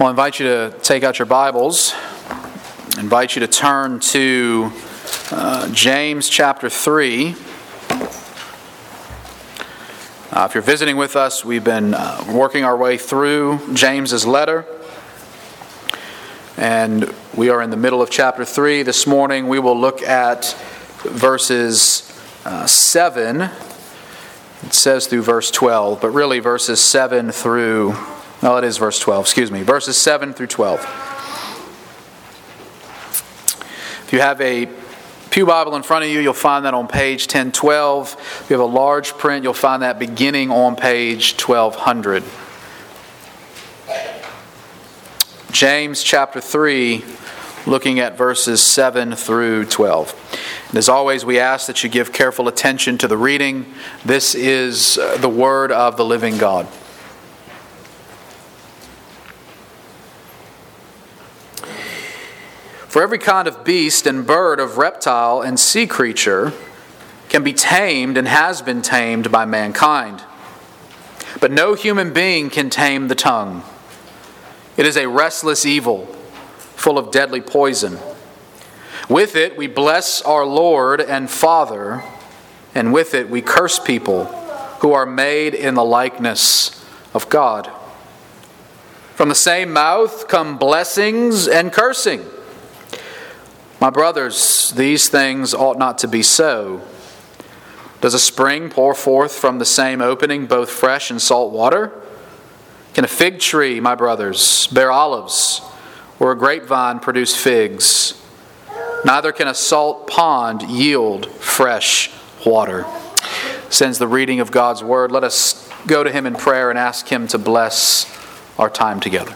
Well, I invite you to take out your Bibles. I invite you to turn to James chapter 3. If you're visiting with us, we've been working our way through James's letter. And we are in the middle of chapter 3. This morning we will look at verses 7. It says through verse 12, but really verses 7 through... No, it is verse 12, verses 7 through 12. If you have a Pew Bible in front of you, you'll find that on page 1012. If you have a large print, you'll find that beginning on page 1200. James chapter 3, looking at verses 7 through 12. And as always, we ask that you give careful attention to the reading. This is the word of the living God. For every kind of beast and bird, of reptile and sea creature can be tamed and has been tamed by mankind. But no human being can tame the tongue. It is a restless evil, full of deadly poison. With it we bless our Lord and Father, and with it we curse people who are made in the likeness of God. From the same mouth come blessings and cursing. My brothers, these things ought not to be so. Does a spring pour forth from the same opening both fresh and salt water? Can a fig tree, my brothers, bear olives, or a grapevine produce figs? Neither can a salt pond yield fresh water. Since the reading of God's word, let us go to Him in prayer and ask Him to bless our time together.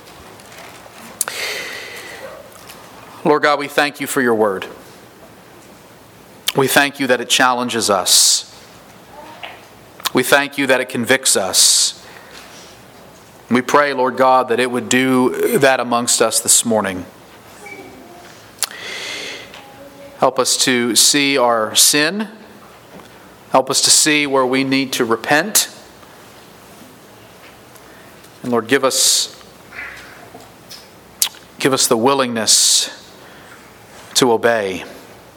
Lord God, we thank you for your word. We thank you that it challenges us. We thank you that it convicts us. We pray, Lord God, that it would do that amongst us this morning. Help us to see our sin. Help us to see where we need to repent. And Lord, give us the willingness to obey.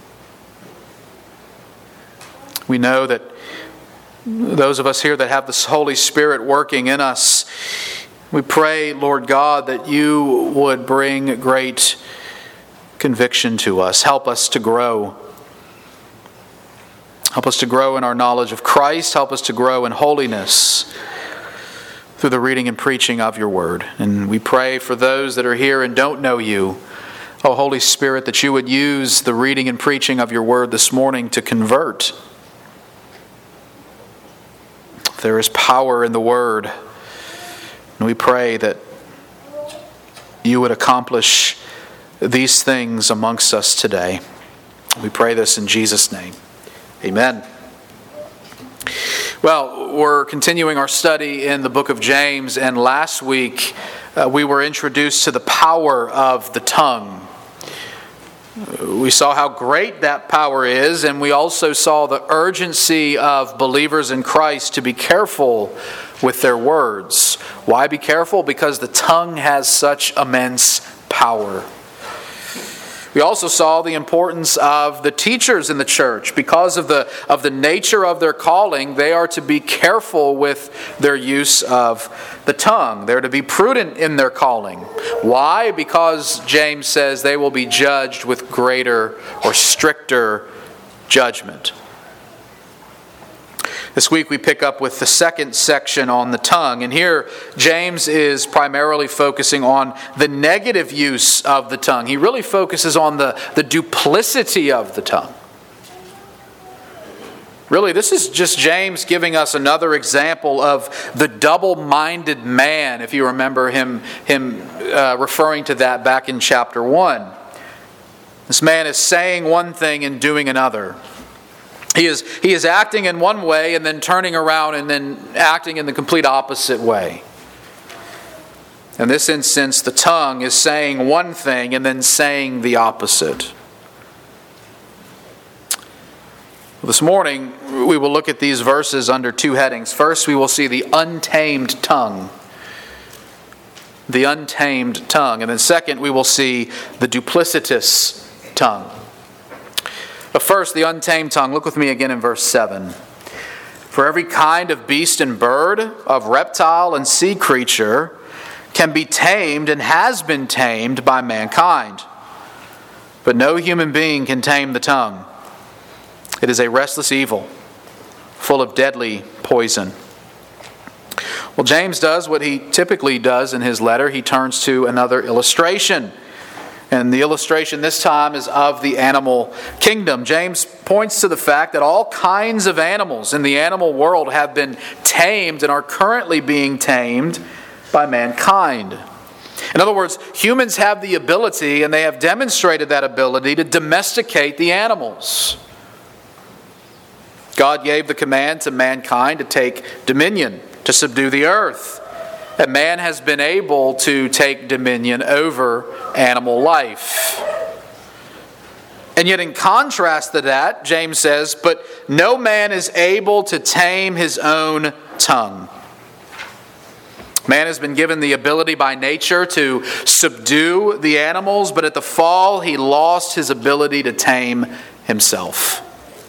We know that those of us here that have the Holy Spirit working in us, we pray, Lord God, that you would bring great conviction to us. Help us to grow. Help us to grow in our knowledge of Christ. Help us to grow in holiness through the reading and preaching of your word. And we pray for those that are here and don't know you, oh, Holy Spirit, that you would use the reading and preaching of your word this morning to convert. There is power in the word. And we pray that you would accomplish these things amongst us today. We pray this in Jesus' name. Amen. Well, we're continuing our study in the book of James, and last week we were introduced to the power of the tongue. We saw how great that power is, and we also saw the urgency of believers in Christ to be careful with their words. Why be careful? Because the tongue has such immense power. We also saw the importance of the teachers in the church. Because of the nature of their calling, they are to be careful with their use of the tongue. They're to be prudent in their calling. Why? Because James says they will be judged with greater or stricter judgment. This week we pick up with the second section on the tongue. And here James is primarily focusing on the negative use of the tongue. He really focuses on the duplicity of the tongue. Really, this is just James giving us another example of the double-minded man, if you remember him referring to that back in chapter 1. This man is saying one thing and doing another. He is acting in one way and then turning around and then acting in the complete opposite way. In this instance, the tongue is saying one thing and then saying the opposite. This morning, we will look at these verses under two headings. First, we will see the untamed tongue. the untamed tongue. And then second, we will see the duplicitous tongue. But first, the untamed tongue. Look with me again in verse 7. For every kind of beast and bird, of reptile and sea creature, can be tamed and has been tamed by mankind. But no human being can tame the tongue. It is a restless evil, full of deadly poison. Well, James does what he typically does in his letter. He turns to another illustration. And the illustration this time is of the animal kingdom. James points to the fact that all kinds of animals in the animal world have been tamed and are currently being tamed by mankind. In other words, humans have the ability, and they have demonstrated that ability, to domesticate the animals. God gave the command to mankind to take dominion, to subdue the earth. And man has been able to take dominion over animal life. And yet in contrast to that, James says, but no man is able to tame his own tongue. Man has been given the ability by nature to subdue the animals, but at the fall he lost his ability to tame himself.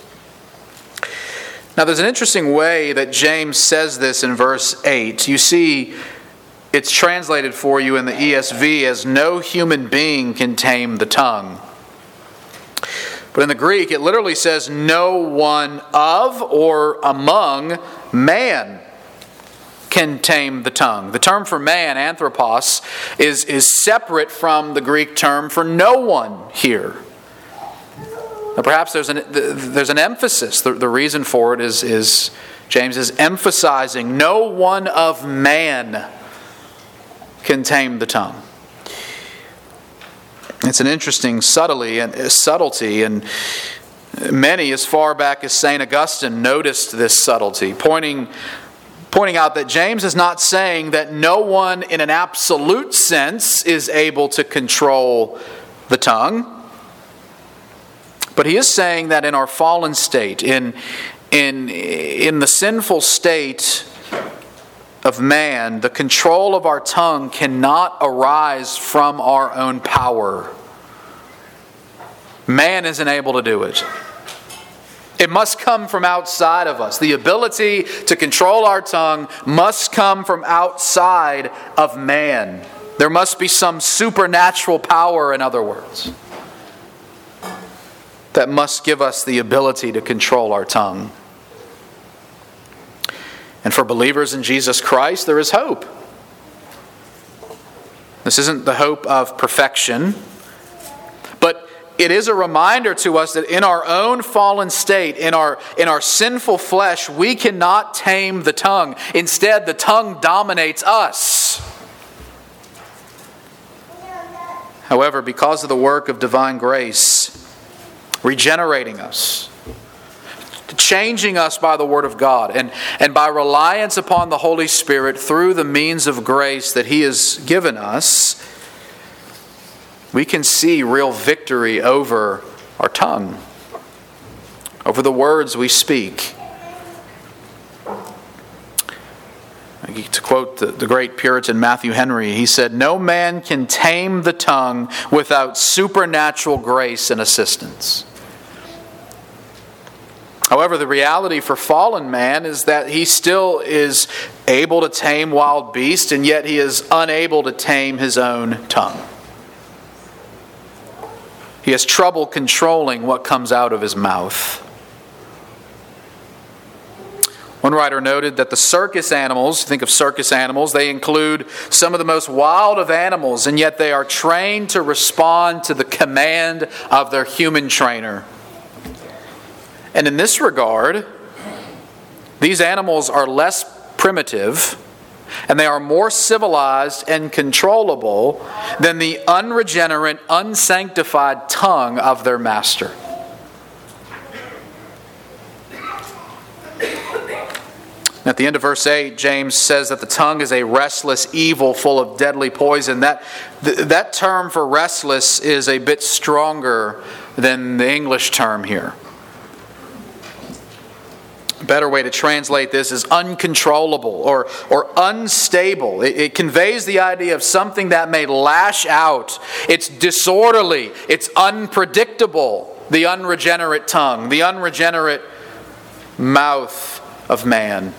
Now there's an interesting way that James says this in verse 8. You see, it's translated for you in the ESV as no human being can tame the tongue. But in the Greek, it literally says no one of or among man can tame the tongue. The term for man, anthropos, is separate from the Greek term for no one here. Now perhaps there's an emphasis. The reason for it is James is emphasizing no one of man can tame the tongue. It's an interesting subtlety, and many, as far back as St. Augustine, noticed this subtlety, pointing out that James is not saying that no one in an absolute sense is able to control the tongue, but he is saying that in our fallen state, in the sinful state of man, the control of our tongue cannot arise from our own power. Man isn't able to do it. It must come from outside of us. The ability to control our tongue must come from outside of man. There must be some supernatural power, in other words, that must give us the ability to control our tongue. And for believers in Jesus Christ, there is hope. This isn't the hope of perfection, but it is a reminder to us that in our own fallen state, in our sinful flesh, we cannot tame the tongue. Instead, the tongue dominates us. However, because of the work of divine grace, regenerating us, changing us by the Word of God, and by reliance upon the Holy Spirit through the means of grace that He has given us, we can see real victory over our tongue, over the words we speak. To quote the great Puritan Matthew Henry, he said, "No man can tame the tongue without supernatural grace and assistance." However, the reality for fallen man is that he still is able to tame wild beasts, and yet he is unable to tame his own tongue. He has trouble controlling what comes out of his mouth. One writer noted that the circus animals, think of circus animals, they include some of the most wild of animals, and yet they are trained to respond to the command of their human trainer. And in this regard, these animals are less primitive and they are more civilized and controllable than the unregenerate, unsanctified tongue of their master. At the end of verse 8, James says that the tongue is a restless evil full of deadly poison. That term for restless is a bit stronger than the English term here. better way to translate this is uncontrollable or unstable. It conveys the idea of something that may lash out. It's disorderly. It's unpredictable. The unregenerate tongue, the unregenerate mouth of man.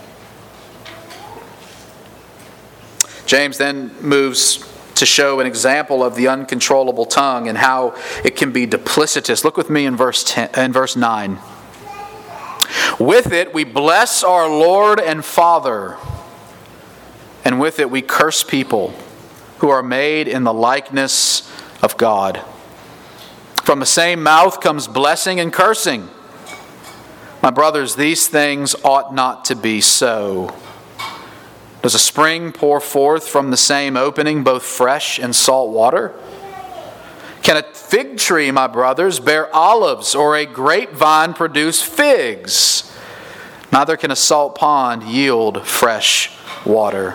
James then moves to show an example of the uncontrollable tongue and how it can be duplicitous. Look with me in verse 9. With it we bless our Lord and Father, and with it we curse people who are made in the likeness of God. From the same mouth comes blessing and cursing. My brothers, these things ought not to be so. Does a spring pour forth from the same opening both fresh and salt water? Can a fig tree, my brothers, bear olives, or a grapevine produce figs? Neither can a salt pond yield fresh water.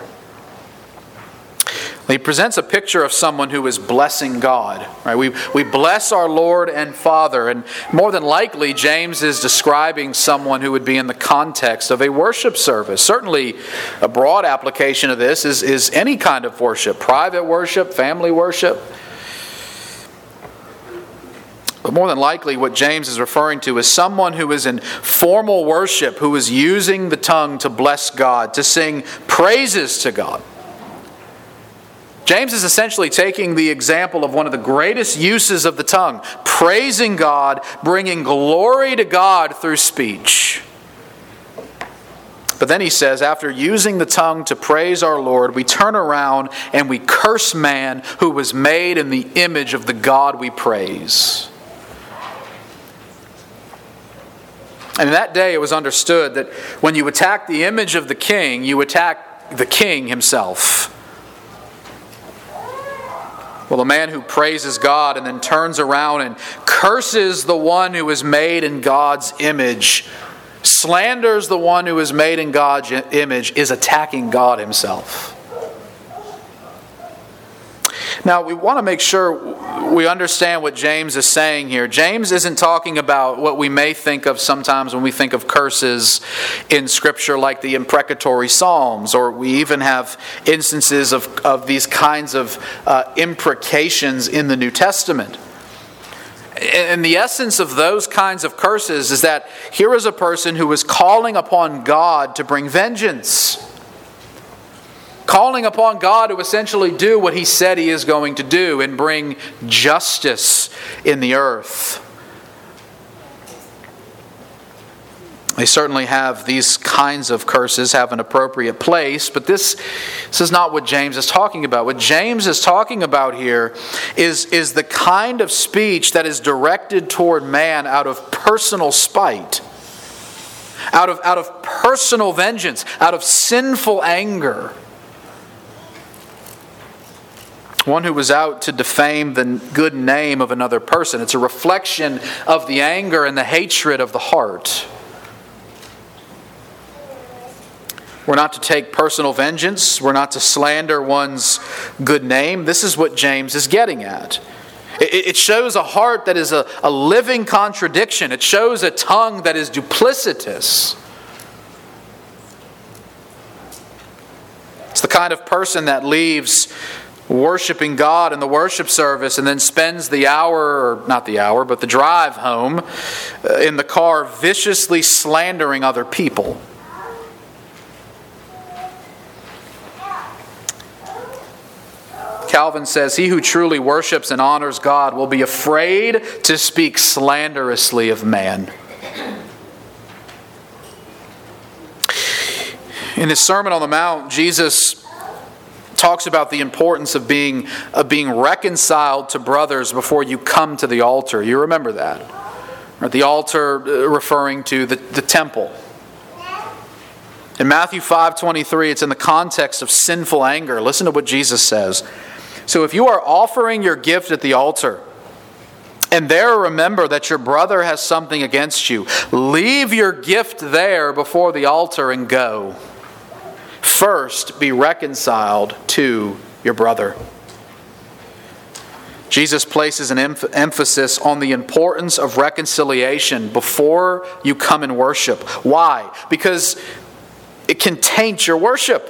He presents a picture of someone who is blessing God. Right? We bless our Lord and Father. And more than likely, James is describing someone who would be in the context of a worship service. Certainly, a broad application of this is any kind of worship. Private worship, family worship. But more than likely, what James is referring to is someone who is in formal worship, who is using the tongue to bless God, to sing praises to God. James is essentially taking the example of one of the greatest uses of the tongue, praising God, bringing glory to God through speech. But then he says, after using the tongue to praise our Lord, we turn around and we curse man who was made in the image of the God we praise. And in that day it was understood that when you attack the image of the king, you attack the king himself. Well, the man who praises God and then turns around and curses the one who is made in God's image, slanders the one who is made in God's image, is attacking God himself. Now, we want to make sure we understand what James is saying here. James isn't talking about what we may think of sometimes when we think of curses in Scripture, like the imprecatory Psalms, or we even have instances of these kinds of imprecations in the New Testament. And the essence of those kinds of curses is that here is a person who is calling upon God to bring vengeance. Calling upon God to essentially do what he said he is going to do and bring justice in the earth. They certainly have these kinds of curses have an appropriate place, but this is not what James is talking about. What James is talking about here is the kind of speech that is directed toward man out of personal spite, out of personal vengeance, out of sinful anger. One who was out to defame the good name of another person. It's a reflection of the anger and the hatred of the heart. We're not to take personal vengeance. We're not to slander one's good name. This is what James is getting at. It shows a heart that is a living contradiction. It shows a tongue that is duplicitous. It's the kind of person that leaves worshiping God in the worship service and then spends the drive home in the car viciously slandering other people. Calvin says, he who truly worships and honors God will be afraid to speak slanderously of man. In his Sermon on the Mount, Jesus talks about the importance of being reconciled to brothers before you come to the altar. You remember that. Right? The altar referring to the temple. In Matthew 5:23, it's in the context of sinful anger. Listen to what Jesus says. So if you are offering your gift at the altar, and there remember that your brother has something against you, leave your gift there before the altar and go. First, be reconciled to your brother. Jesus places an emphasis on the importance of reconciliation before you come and worship. Why? Because it can taint your worship.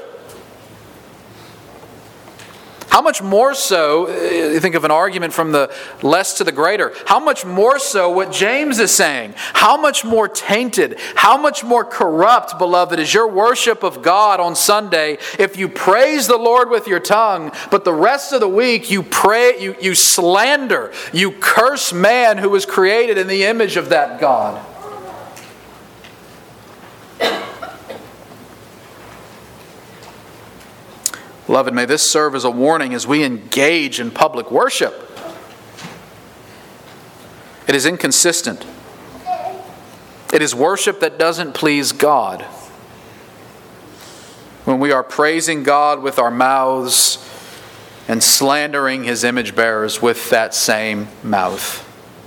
How much more so, you think of an argument from the less to the greater, how much more so what James is saying? How much more tainted, how much more corrupt, beloved, is your worship of God on Sunday if you praise the Lord with your tongue, but the rest of the week you pray, you slander, you curse man who was created in the image of that God. Beloved, may this serve as a warning as we engage in public worship. It is inconsistent. It is worship that doesn't please God. When we are praising God with our mouths and slandering His image bearers with that same mouth.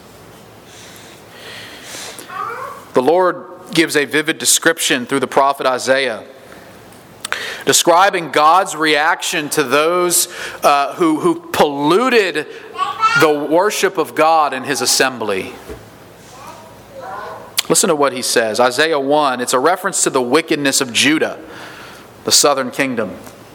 The Lord gives a vivid description through the prophet Isaiah, describing God's reaction to those who polluted the worship of God in His assembly. Listen to what he says. Isaiah 1, it's a reference to the wickedness of Judah, the southern kingdom.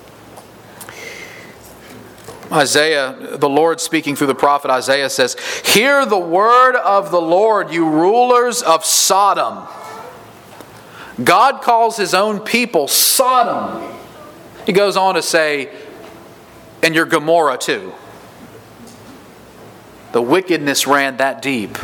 Isaiah, the Lord speaking through the prophet Isaiah says, "Hear the word of the Lord, you rulers of Sodom." God calls His own people Sodom. He goes on to say, and your Gomorrah too. The wickedness ran that deep.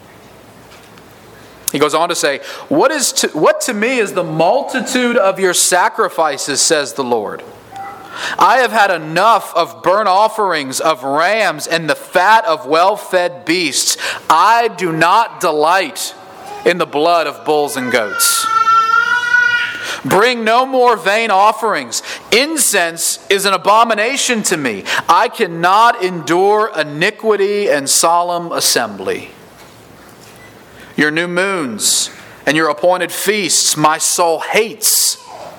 He goes on to say, what to me is the multitude of your sacrifices, says the Lord. I have had enough of burnt offerings of rams and the fat of well-fed beasts. I do not delight in the blood of bulls and goats. Bring no more vain offerings. Incense is an abomination to me. I cannot endure iniquity and solemn assembly. Your new moons and your appointed feasts my soul hates.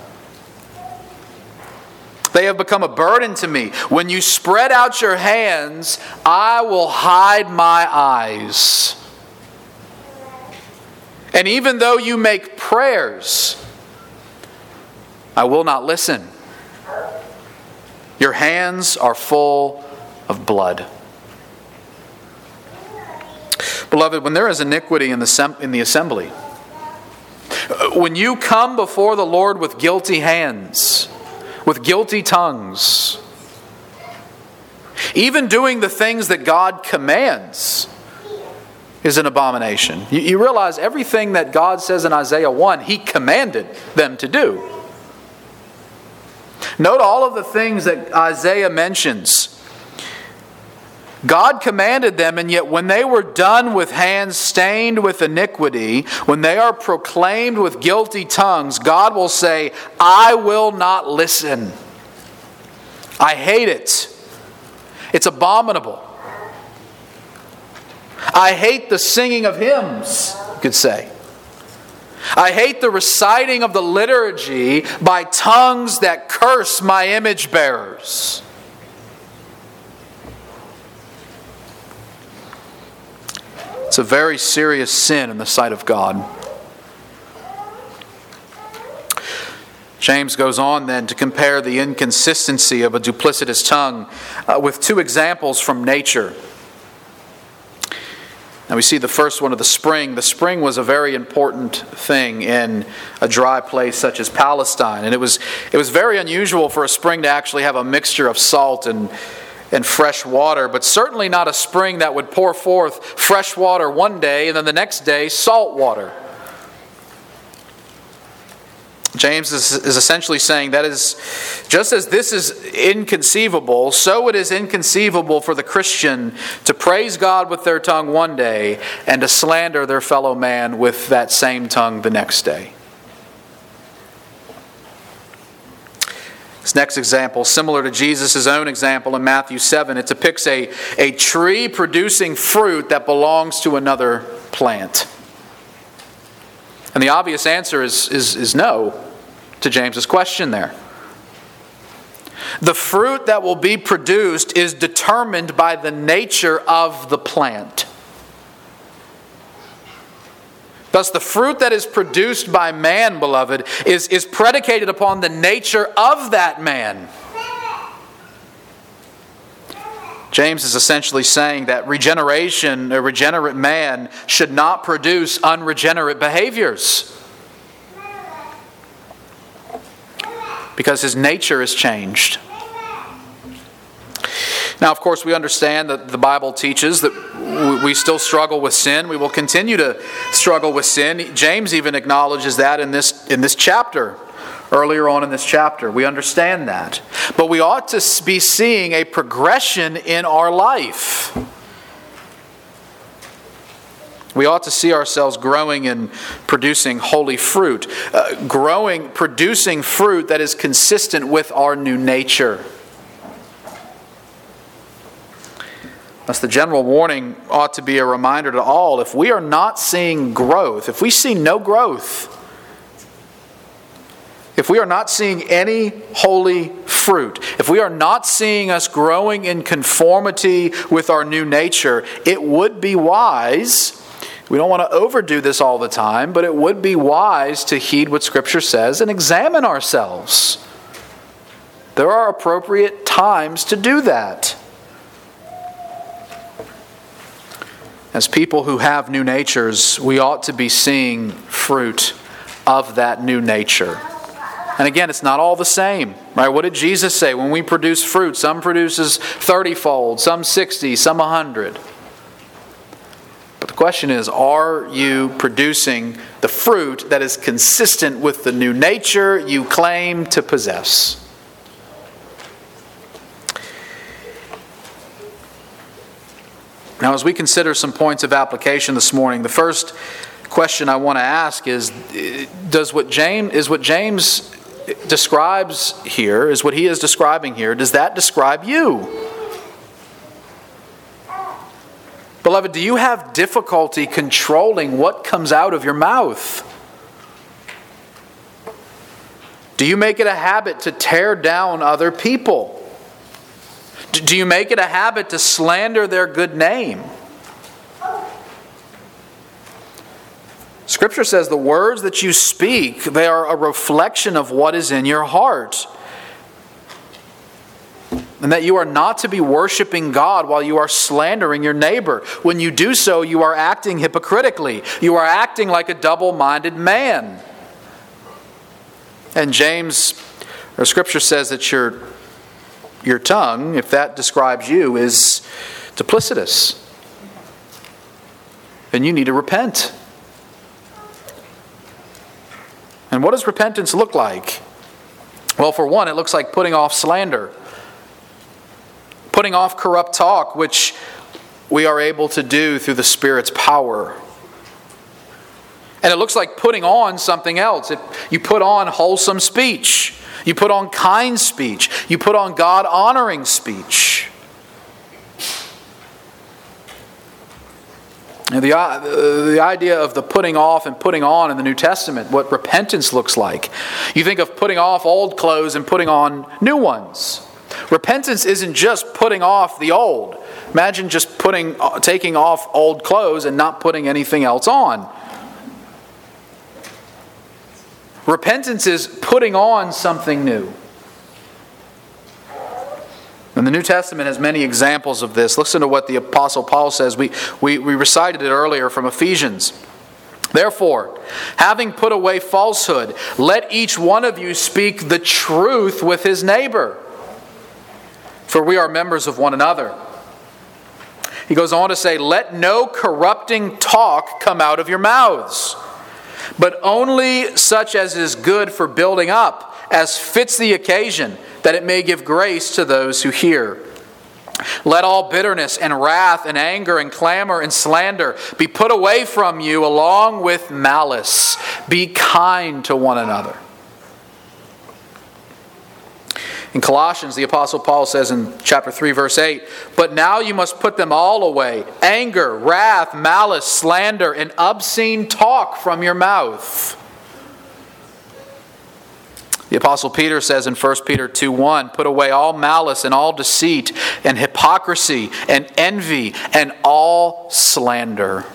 They have become a burden to me. When you spread out your hands, I will hide my eyes. And even though you make prayers, I will not listen. Your hands are full of blood. Beloved, when there is iniquity in the assembly, when you come before the Lord with guilty hands, with guilty tongues, even doing the things that God commands is an abomination. You realize everything that God says in Isaiah 1, He commanded them to do. Note all of the things that Isaiah mentions. God commanded them, and yet when they were done with hands stained with iniquity, when they are proclaimed with guilty tongues, God will say, I will not listen. I hate it. It's abominable. I hate the singing of hymns, you could say. I hate the reciting of the liturgy by tongues that curse my image bearers. It's a very serious sin in the sight of God. James goes on then to compare the inconsistency of a duplicitous tongue with two examples from nature. Now we see the first one of the spring. The spring was a very important thing in a dry place such as Palestine. And it was very unusual for a spring to actually have a mixture of salt and fresh water, but certainly not a spring that would pour forth fresh water one day and then the next day salt water. James is essentially saying that is, just as this is inconceivable, so it is inconceivable for the Christian to praise God with their tongue one day and to slander their fellow man with that same tongue the next day. This next example, similar to Jesus' own example in Matthew 7, it depicts a tree producing fruit that belongs to another plant. And the obvious answer is no to James's question there. The fruit that will be produced is determined by the nature of the plant. Thus, the fruit that is produced by man, beloved, is predicated upon the nature of that man. James is essentially saying that regeneration, a regenerate man, should not produce unregenerate behaviors, because his nature is changed. Now, of course, we understand that the Bible teaches that we still struggle with sin. We will continue to struggle with sin. James even acknowledges that in this chapter. Earlier on in this chapter, we understand that. But we ought to be seeing a progression in our life. We ought to see ourselves growing and producing holy fruit. Producing fruit that is consistent with our new nature. Thus, the general warning ought to be a reminder to all. If we are not seeing growth, if we see no growth, if we are not seeing any holy fruit, if we are not seeing us growing in conformity with our new nature, it would be wise, we don't want to overdo this all the time, but it would be wise to heed what Scripture says and examine ourselves. There are appropriate times to do that. As people who have new natures, we ought to be seeing fruit of that new nature. And again, it's not all the same, right? What did Jesus say? When we produce fruit, some produces 30-fold, some 60, some 100. But the question is, are you producing the fruit that is consistent with the new nature you claim to possess? Now, as we consider some points of application this morning, the first question I want to ask is what James describes here, is what he is describing here, does that describe you? Beloved, do you have difficulty controlling what comes out of your mouth? Do you make it a habit to tear down other people? Do you make it a habit to slander their good name? Scripture says the words that you speak, they are a reflection of what is in your heart. And that you are not to be worshiping God while you are slandering your neighbor. When you do so, you are acting hypocritically. You are acting like a double-minded man. And Scripture says that your tongue, if that describes you, is duplicitous. And you need to repent. And what does repentance look like? Well, for one, it looks like putting off slander. Putting off corrupt talk, which we are able to do through the Spirit's power. And it looks like putting on something else. You put on wholesome speech. You put on kind speech. You put on God-honoring speech. And the idea of the putting off and putting on in the New Testament, what repentance looks like. You think of putting off old clothes and putting on new ones. Repentance isn't just putting off the old. Imagine just taking off old clothes and not putting anything else on. Repentance is putting on something new. And the New Testament has many examples of this. Listen to what the Apostle Paul says. We recited it earlier from Ephesians. Therefore, having put away falsehood, let each one of you speak the truth with his neighbor. For we are members of one another. He goes on to say, let no corrupting talk come out of your mouths, but only such as is good for building up, as fits the occasion, that it may give grace to those who hear. Let all bitterness and wrath and anger and clamor and slander be put away from you along with malice. Be kind to one another. In Colossians, the Apostle Paul says in chapter 3, verse 8, but now you must put them all away. Anger, wrath, malice, slander, and obscene talk from your mouth. The Apostle Peter says in 1 Peter 2:1, "Put away all malice and all deceit and hypocrisy and envy and all slander."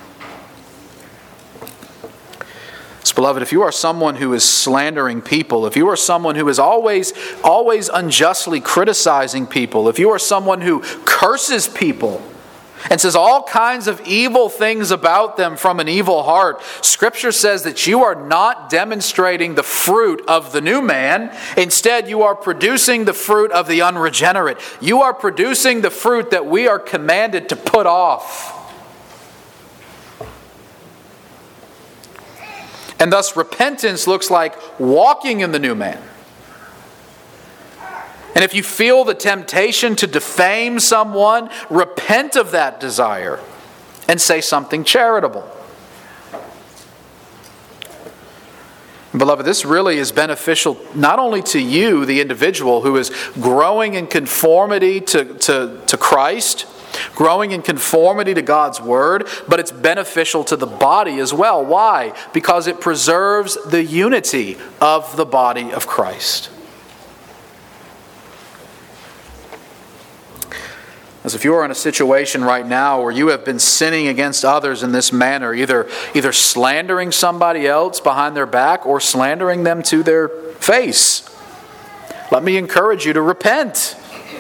So, beloved, if you are someone who is slandering people, if you are someone who is always unjustly criticizing people, if you are someone who curses people and says all kinds of evil things about them from an evil heart, Scripture says that you are not demonstrating the fruit of the new man. Instead, you are producing the fruit of the unregenerate. You are producing the fruit that we are commanded to put off. And thus, repentance looks like walking in the new man. And if you feel the temptation to defame someone, repent of that desire and say something charitable. Beloved, this really is beneficial not only to you, the individual who is growing in conformity to Christ, growing in conformity to God's Word, but it's beneficial to the body as well. Why? Because it preserves the unity of the body of Christ. As if you are in a situation right now where you have been sinning against others in this manner, either slandering somebody else behind their back or slandering them to their face, let me encourage you to repent.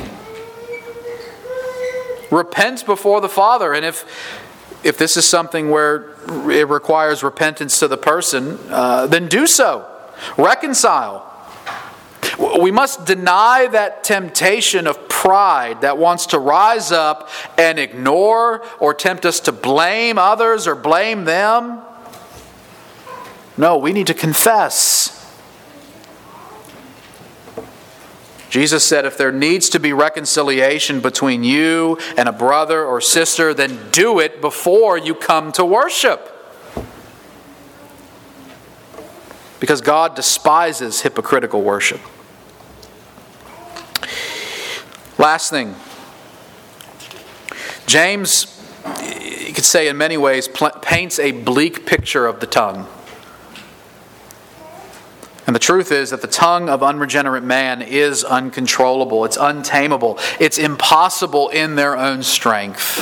Repent before the Father. And if this is something where it requires repentance to the person, then do so. Reconcile. We must deny that temptation of pride that wants to rise up and ignore or tempt us to blame others or blame them. No, we need to confess. Jesus said, if there needs to be reconciliation between you and a brother or sister, then do it before you come to worship. Because God despises hypocritical worship. Last thing, James, you could say in many ways, paints a bleak picture of the tongue. And the truth is that the tongue of unregenerate man is uncontrollable. It's untamable. It's impossible in their own strength.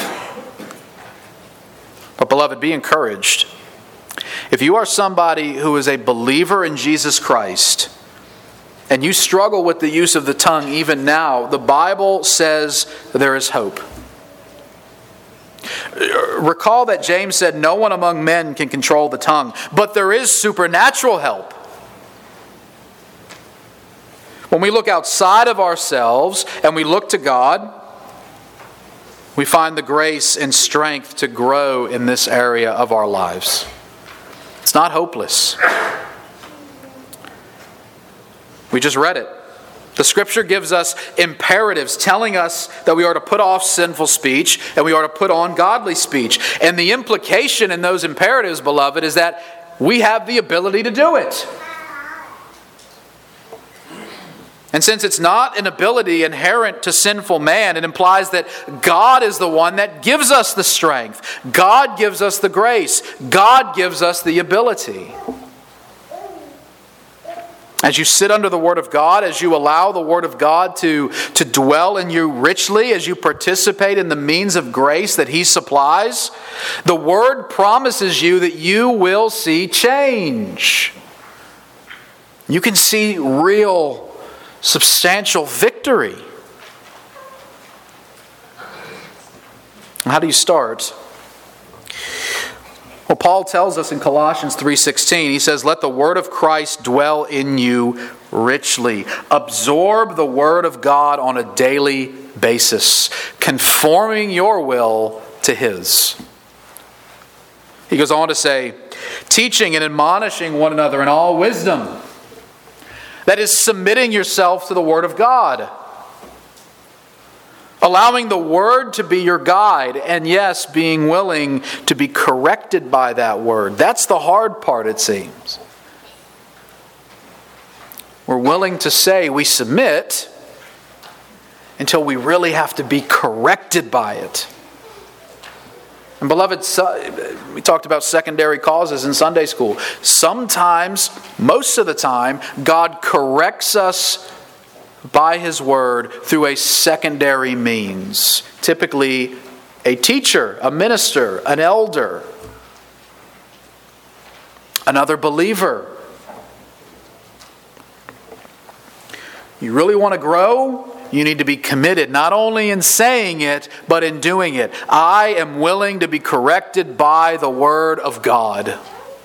But beloved, be encouraged. If you are somebody who is a believer in Jesus Christ, and you struggle with the use of the tongue even now, the Bible says there is hope. Recall that James said no one among men can control the tongue, but there is supernatural help. When we look outside of ourselves and we look to God, we find the grace and strength to grow in this area of our lives. It's not hopeless. We just read it. The Scripture gives us imperatives telling us that we are to put off sinful speech and we are to put on godly speech. And the implication in those imperatives, beloved, is that we have the ability to do it. And since it's not an ability inherent to sinful man, it implies that God is the one that gives us the strength. God gives us the grace. God gives us the ability. As you sit under the Word of God, as you allow the Word of God to dwell in you richly, as you participate in the means of grace that He supplies, the Word promises you that you will see change. You can see real, substantial victory. How do you start? Well, Paul tells us in Colossians 3:16, he says, let the word of Christ dwell in you richly. Absorb the word of God on a daily basis, conforming your will to His. He goes on to say, teaching and admonishing one another in all wisdom. That is, submitting yourself to the Word of God. Allowing the Word to be your guide, and yes, being willing to be corrected by that Word. That's the hard part, it seems. We're willing to say we submit until we really have to be corrected by it. And beloved, we talked about secondary causes in Sunday school. Sometimes, most of the time, God corrects us by His Word through a secondary means. Typically, a teacher, a minister, an elder, another believer. You really want to grow? You need to be committed, not only in saying it, but in doing it. I am willing to be corrected by the Word of God.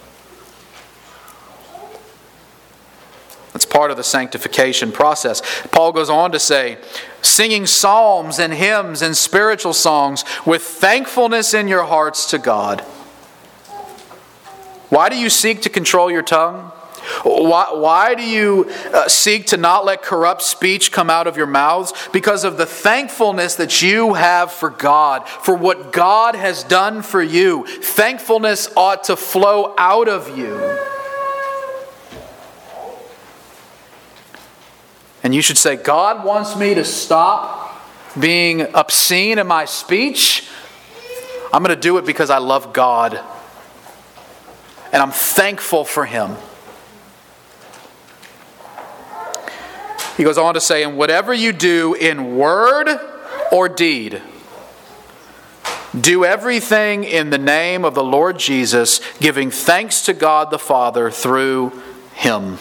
That's part of the sanctification process. Paul goes on to say, singing psalms and hymns and spiritual songs with thankfulness in your hearts to God. Why do you seek to control your tongue? Why do you seek to not let corrupt speech come out of your mouths? Because of the thankfulness that you have for God, for what God has done for you. Thankfulness ought to flow out of you. And you should say, God wants me to stop being obscene in my speech. I'm going to do it because I love God. And I'm thankful for Him. He goes on to say, and whatever you do in word or deed, do everything in the name of the Lord Jesus, giving thanks to God the Father through Him.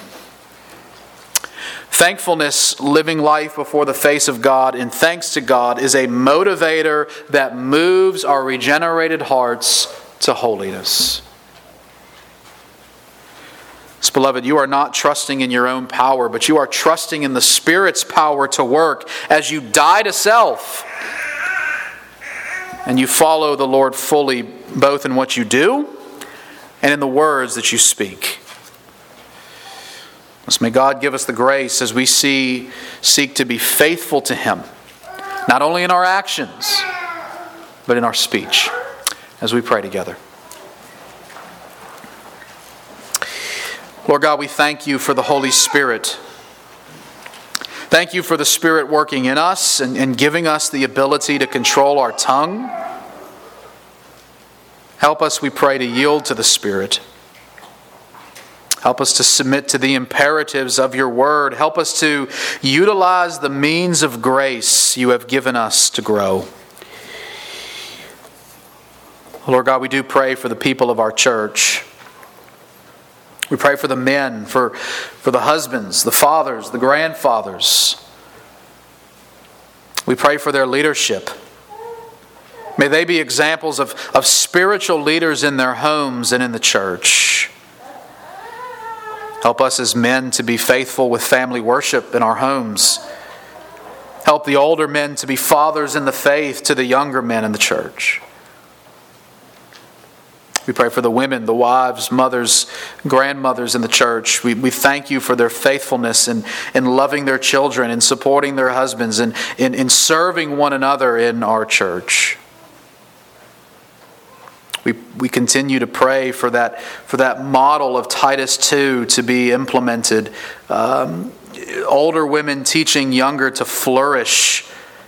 Thankfulness, living life before the face of God in thanks to God, is a motivator that moves our regenerated hearts to holiness. So, beloved, you are not trusting in your own power, but you are trusting in the Spirit's power to work as you die to self and you follow the Lord fully, both in what you do and in the words that you speak. So may God give us the grace as we seek to be faithful to Him, not only in our actions, but in our speech, as we pray together. Lord God, we thank You for the Holy Spirit. Thank You for the Spirit working in us and giving us the ability to control our tongue. Help us, we pray, to yield to the Spirit. Help us to submit to the imperatives of Your Word. Help us to utilize the means of grace You have given us to grow. Lord God, we do pray for the people of our church. We pray for the men, for the husbands, the fathers, the grandfathers. We pray for their leadership. May they be examples of spiritual leaders in their homes and in the church. Help us as men to be faithful with family worship in our homes. Help the older men to be fathers in the faith to the younger men in the church. We pray for the women, the wives, mothers, grandmothers in the church. We thank You for their faithfulness in loving their children, in supporting their husbands, and in serving one another in our church. We continue to pray for that model of Titus 2 to be implemented. Older women teaching younger to flourish.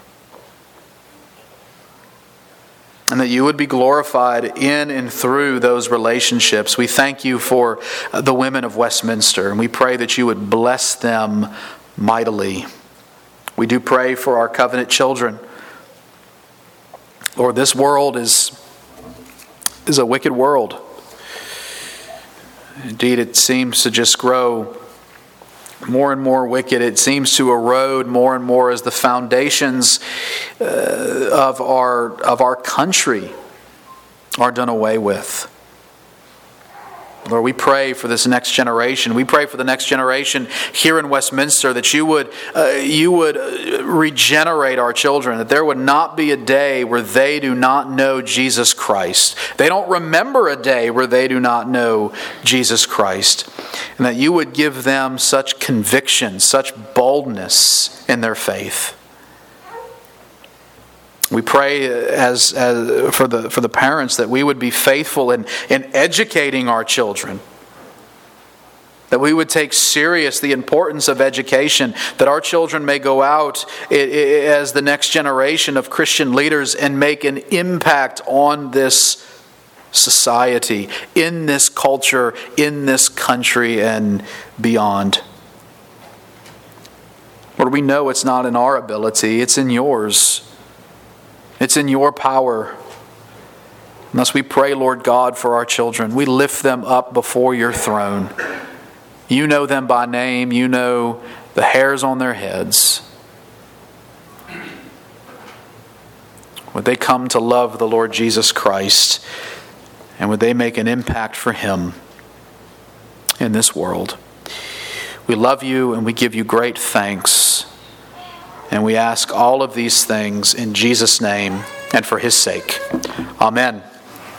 And that You would be glorified in and through those relationships. We thank You for the women of Westminster, and we pray that You would bless them mightily. We do pray for our covenant children. Lord, this world is a wicked world. Indeed, it seems to just grow more and more wicked. It seems to erode more and more as the foundations of our country are done away with. Lord, we pray for this next generation. We pray for the next generation here in Westminster that you would regenerate our children, that there would not be a day where they do not know Jesus Christ. They don't remember a day where they do not know Jesus Christ. And that you would give them such conviction, such boldness in their faith. We pray as for the parents that we would be faithful in educating our children. that we would take serious the importance of education, that our children may go out as the next generation of Christian leaders and make an impact on this society, in this culture, in this country, and beyond. Lord, we know it's not in our ability, it's in yours. It's in your power. And thus we pray, Lord God, for our children. We lift them up before your throne. You know them by name. You know the hairs on their heads. Would they come to love the Lord Jesus Christ? And would they make an impact for Him in this world? We love you and we give you great thanks. And we ask all of these things in Jesus' name and for His sake. Amen.